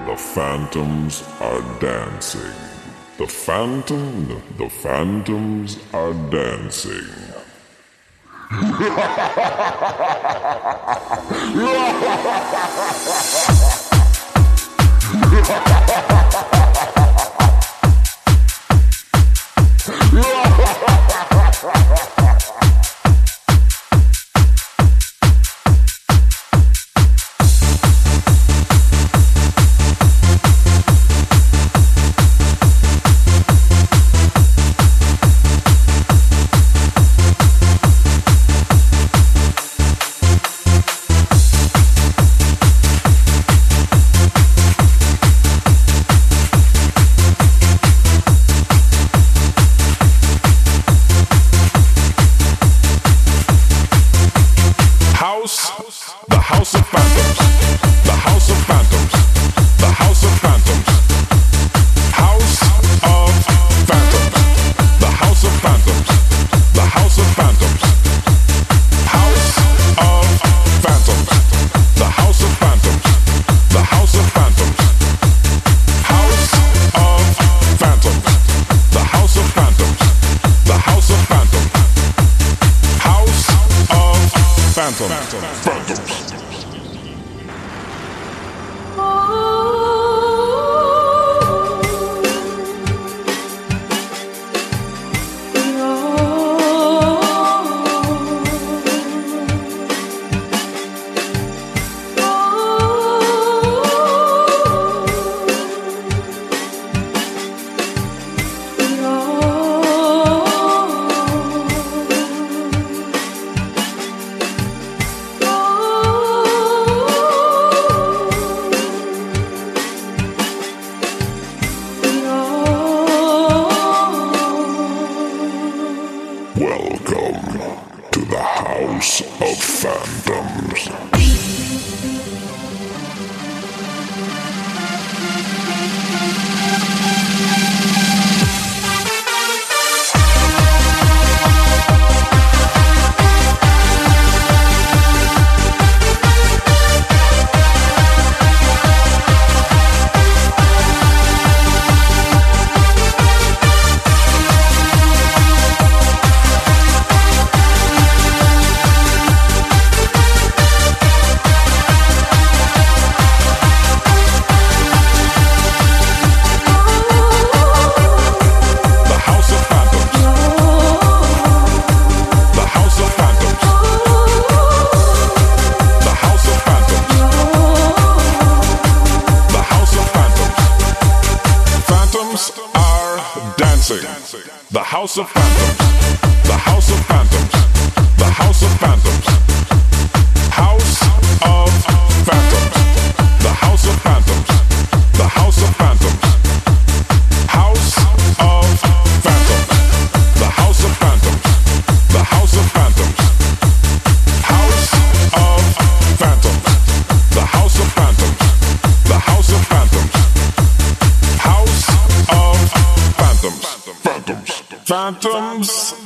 The phantoms are dancing. The phantoms are dancing. The house of phantoms. The house of phantoms. The house of phantoms. House of phantoms. The house of phantoms. The house of phantoms. House of phantoms. The house of phantoms. The house of phantoms. House of phantoms. The house of phantoms. The house of phantoms. House of phantoms. Welcome to the House of Phantoms. The house of phantoms. The house of phantoms. The house of phantoms. House of phantoms. The house of phantoms. The house of phantoms. House of phantoms. The house of phantoms. The house of phantoms. House of phantoms. The house of phantoms. The house of phantoms. House of phantoms. Phantoms.